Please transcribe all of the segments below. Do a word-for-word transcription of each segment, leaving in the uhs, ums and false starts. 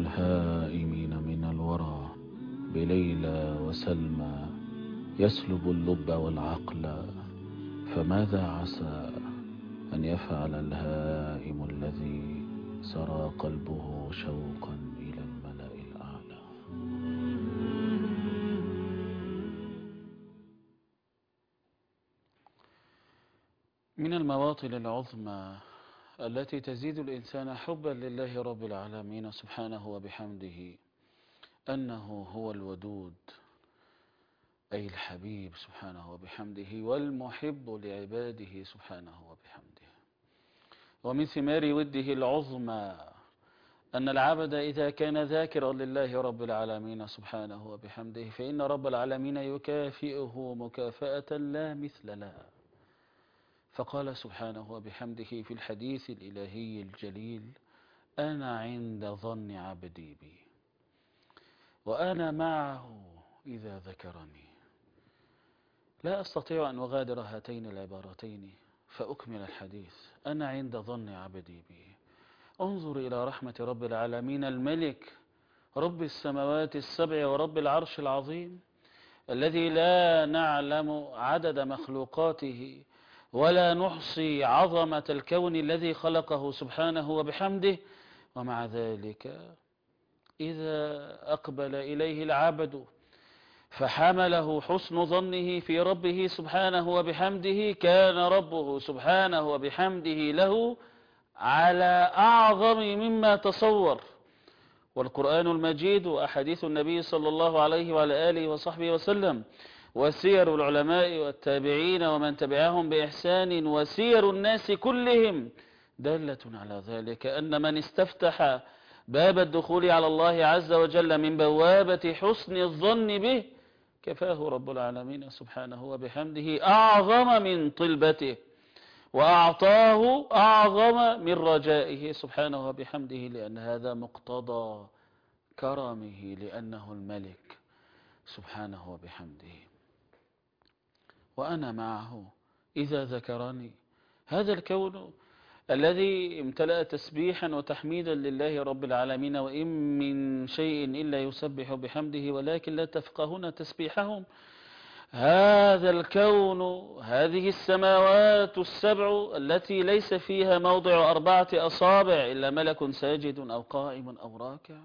الهائمين من الورى بليلى وسلمى يسلب اللب والعقل، فماذا عسى أن يفعل الهائم الذي سرى قلبه شوقا إلى الملأ الأعلى؟ من المواطن العظمى التي تزيد الإنسان حبا لله رب العالمين سبحانه وبحمده أنه هو الودود، أي الحبيب سبحانه وبحمده، والمحب لعباده سبحانه وبحمده. ومن ثمار وده العظمى أن العبد إذا كان ذاكرا لله رب العالمين سبحانه وبحمده فإن رب العالمين يكافئه مكافأة لا مثل لها. فقال سبحانه وبحمده في الحديث الإلهي الجليل: أنا عند ظن عبدي بي وأنا معه إذا ذكرني. لا أستطيع أن أغادر هاتين العبارتين فأكمل الحديث. أنا عند ظن عبدي بي. انظر إلى رحمة رب العالمين الملك رب السماوات السبع ورب العرش العظيم الذي لا نعلم عدد مخلوقاته ولا نحصي عظمة الكون الذي خلقه سبحانه وبحمده، ومع ذلك إذا أقبل إليه العبد فحمله حسن ظنه في ربه سبحانه وبحمده كان ربه سبحانه وبحمده له على أعظم مما تصور. والقرآن المجيد وأحاديث النبي صلى الله عليه وعلى آله وصحبه وسلم وسير العلماء والتابعين ومن تبعهم بإحسان وسير الناس كلهم دالة على ذلك، أن من استفتح باب الدخول على الله عز وجل من بوابة حسن الظن به كفاه رب العالمين سبحانه وبحمده أعظم من طلبته وأعطاه أعظم من رجائه سبحانه وبحمده، لأن هذا مقتضى كرمه لأنه الملك سبحانه وبحمده. وأنا معه إذا ذكرني. هذا الكون الذي امتلأ تسبيحا وتحميدا لله رب العالمين، وإن من شيء إلا يسبح بحمده ولكن لا تفقهون تسبيحهم. هذا الكون، هذه السماوات السبع التي ليس فيها موضع أربعة أصابع إلا ملك ساجد أو قائم أو راكع.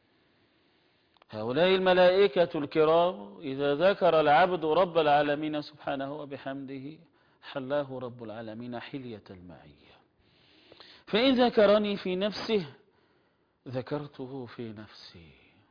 هؤلاء الملائكة الكرام إذا ذكر العبد رب العالمين سبحانه وبحمده حلاه رب العالمين حلية المعية. فإن ذكرني في نفسه ذكرته في نفسي.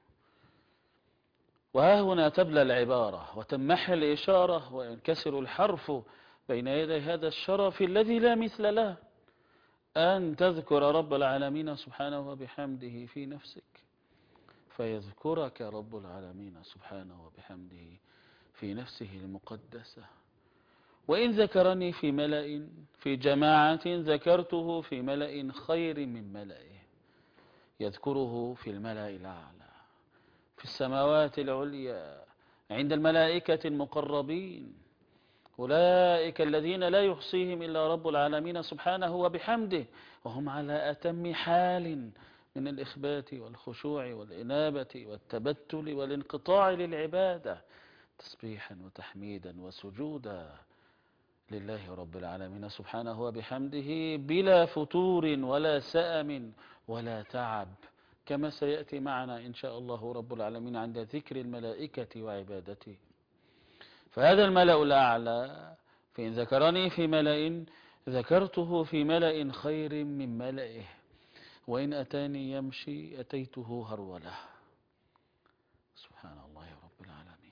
وها هنا تبلى العبارة وتمحى الإشارة وينكسر الحرف بين يدي هذا الشرف الذي لا مثل له، أن تذكر رب العالمين سبحانه وبحمده في نفسك فيذكرك رب العالمين سبحانه وبحمده في نفسه المقدسة. وإن ذكرني في ملأ في جماعة ذكرته في ملأ خير من ملئه، يذكره في الملأ الأعلى في السماوات العليا عند الملائكة المقربين، أولئك الذين لا يحصيهم إلا رب العالمين سبحانه وبحمده، وهم على أتم حال من الإخبات والخشوع والإنابة والتبتل والانقطاع للعبادة، تسبيحا وتحميدا وسجودا لله رب العالمين سبحانه وبحمده بلا فتور ولا سأم ولا تعب، كما سيأتي معنا إن شاء الله رب العالمين عند ذكر الملائكة وعبادته. فهذا الملأ الأعلى فإن ذكرني في ملأ ذكرته في ملأ خير من ملئه، وإن أتاني يمشي أتيته هرولة. سبحان الله رب العالمين.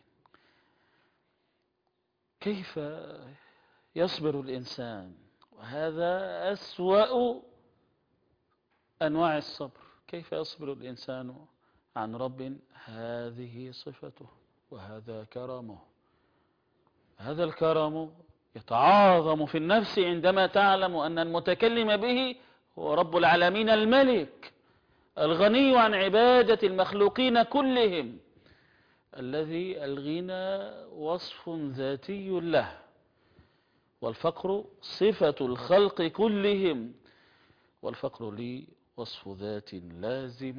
كيف يصبر الإنسان؟ وهذا أسوأ أنواع الصبر. كيف يصبر الإنسان عن رب هذه صفته وهذا كرمه؟ هذا الكرم يتعاظم في النفس عندما تعلم أن المتكلم به هو رب العالمين الملك الغني عن عبادة المخلوقين كلهم، الذي الغنى وصف ذاتي له والفقر صفة الخلق كلهم، والفقر لي وصف ذات لازم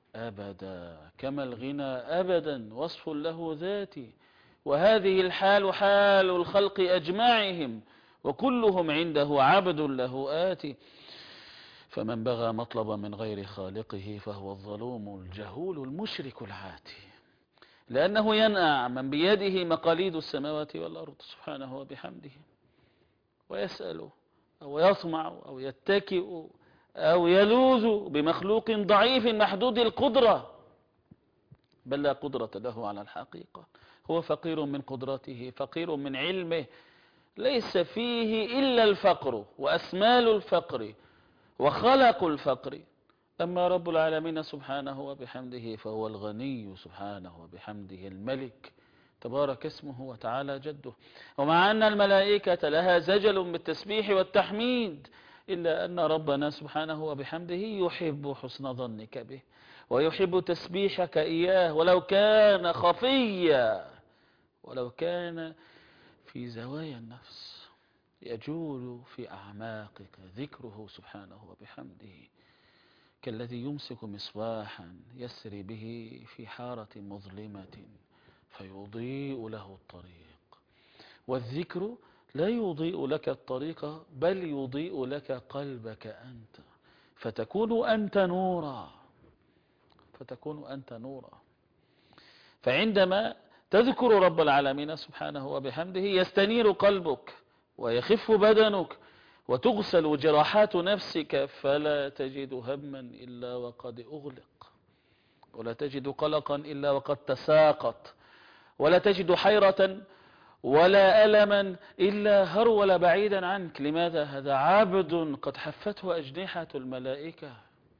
أبدا، كما الغنى أبدا وصف له ذاتي، وهذه الحال حال الخلق أجمعهم، وكلهم عنده عبد له آتي. فمن بغى مطلبا من غير خالقه فهو الظلوم الجهول المشرك العاتي، لأنه ينأى من بيده مقاليد السماوات والأرض سبحانه وبحمده، ويسأل أو يطمع أو يتكئ أو يلوذ بمخلوق ضعيف محدود القدرة، بل لا قدرة له على الحقيقة. هو فقير من قدرته، فقير من علمه، ليس فيه إلا الفقر وأسمال الفقر وخلق الفقر. أما رب العالمين سبحانه وبحمده فهو الغني سبحانه وبحمده الملك تبارك اسمه وتعالى جده. ومع أن الملائكة لها زجل بالتسبيح والتحميد، إلا أن ربنا سبحانه وبحمده يحب حسن ظنك به، ويحب تسبيحك إياه، ولو كان خفيا، ولو كان في زوايا النفس، يجول في أعماقك ذكره سبحانه وبحمده، كالذي يمسك مصباحا يسري به في حارة مظلمة فيضيء له الطريق. والذكر لا يضيء لك الطريق، بل يضيء لك قلبك أنت، فتكون أنت نورا، فتكون أنت نورا. فعندما تذكر رب العالمين سبحانه وبحمده يستنير قلبك ويخف بدنك وتغسل جراحات نفسك، فلا تجد هما إلا وقد أغلق، ولا تجد قلقا إلا وقد تساقط، ولا تجد حيرة ولا ألما إلا هرول بعيدا عنك. لماذا؟ هذا عبد قد حفته أجنحة الملائكة،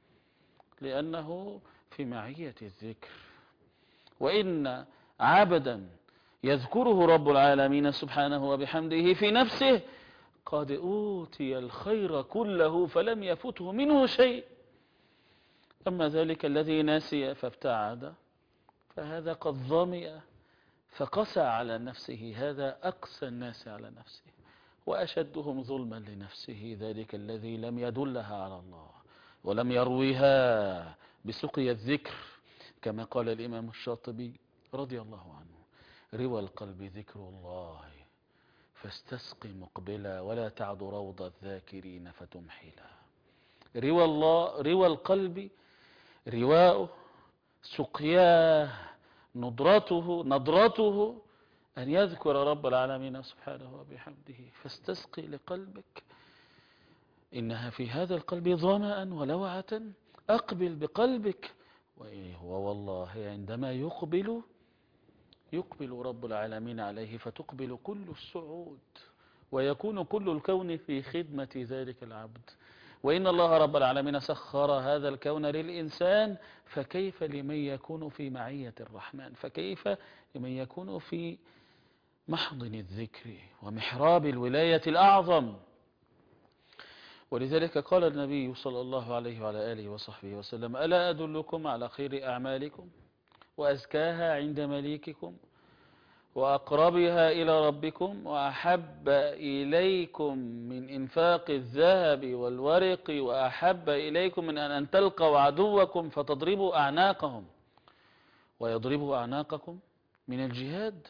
لأنه في معية الذكر. وإن عبدا يذكره رب العالمين سبحانه وبحمده في نفسه قد أوتي الخير كله فلم يفته منه شيء. أما ذلك الذي نسي فابتعد، فهذا قد ظمئ فقسى على نفسه، هذا أقسى الناس على نفسه وأشدهم ظلما لنفسه، ذلك الذي لم يدلها على الله ولم يرويها بسقي الذكر، كما قال الإمام الشاطبي رضي الله عنه: روى القلب ذكر الله فاستسق مقبلا، ولا تعد روض الذاكرين فتمحلا. روى الله، روى القلب رواؤه، سقياه، نضرته نضرته أن يذكر رب العالمين سبحانه وبحمده. فاستسقي لقلبك، إنها في هذا القلب ظمأ ولوعة، أقبل بقلبك. ووالله عندما يقبل يقبل رب العالمين عليه فتقبل كل السعود، ويكون كل الكون في خدمة ذلك العبد. وإن الله رب العالمين سخر هذا الكون للإنسان، فكيف لمن يكون في معية الرحمن؟ فكيف لمن يكون في محضن الذكر ومحراب الولاية الأعظم؟ ولذلك قال النبي صلى الله عليه وعلى آله وصحبه وسلم: ألا أدلكم على خير أعمالكم وأزكاها عند مليككم وأقربها إلى ربكم وأحب إليكم من إنفاق الذهب والورق وأحب إليكم من أن تلقوا عدوكم فتضربوا أعناقهم ويضربوا أعناقكم من الجهاد؟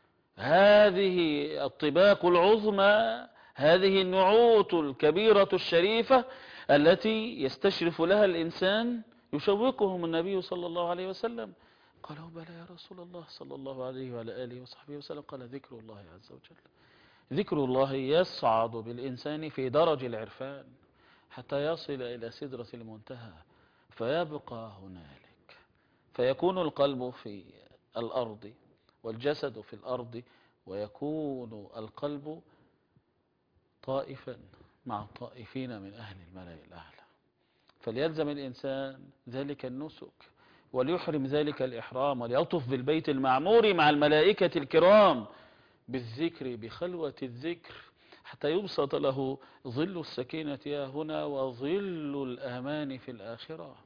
هذه الطباق العظمى، هذه النعوت الكبيرة الشريفة التي يستشرف لها الإنسان، يشوقهم النبي صلى الله عليه وسلم. قالوا: بلى يا رسول الله صلى الله عليه وعلى آله وصحبه وسلم. قال: ذكر الله عز وجل. ذكر الله يصعد بالإنسان في درج العرفان حتى يصل إلى سدرة المنتهى فيبقى هنالك، فيكون القلب في الأرض والجسد في الأرض، ويكون القلب طائفا مع الطائفين من أهل الملأ الأعلى. فليلزم الإنسان ذلك النسك، وليحرم ذلك الإحرام، وليطف بالبيت المعمور مع الملائكة الكرام بالذكر، بخلوة الذكر، حتى يبسط له ظل السكينة هنا وظل الأمان في الآخرة.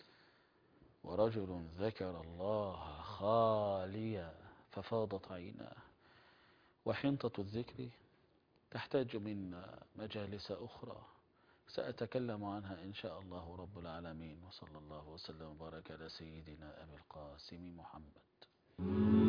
ورجل ذكر الله خاليا ففاضت عيناه. وحنطة الذكر تحتاج منا مجالس أخرى، سأتكلم عنها إن شاء الله رب العالمين. وصلى الله وسلم وبارك على سيدنا أبي القاسم محمد.